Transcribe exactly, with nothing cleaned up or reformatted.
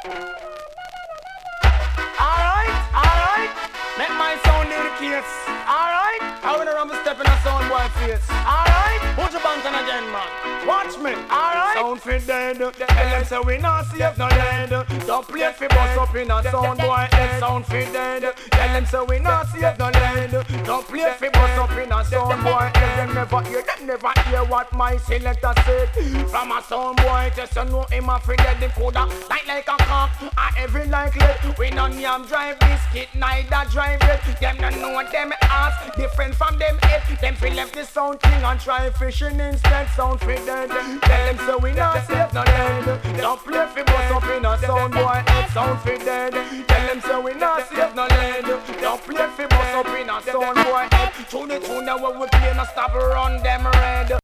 Alright, alright. Make my sound do the case. Alright. I wanna run step in a sound boy face. Alright. Put your bank on again, man. Watch me. Alright. Sound fit dead. Tell them say we not safe no lead. Don't play fi bust up in a sound boy head. Sound fit dead. Tell them say we not safe no lead. Don't play fi bust up in a sound boy head. Them never hear, them never hear what my selector said. From a sound boy just you know him a friend dead. Him coulda like like a cock. A heavy like lead. We no yam drive biscuit, neither drive it. Them no know them ass different from them head. Them fi left the sound king and try fishing instead. Sound fi dead. Tell them so we not safe no lead. Don't play fi bust up in a sound boy head. Sound fi dead. Tell them so we not safe no lead. Don't play fi bust up in a sound boy head. Tune it tune now when we play no stop run them red.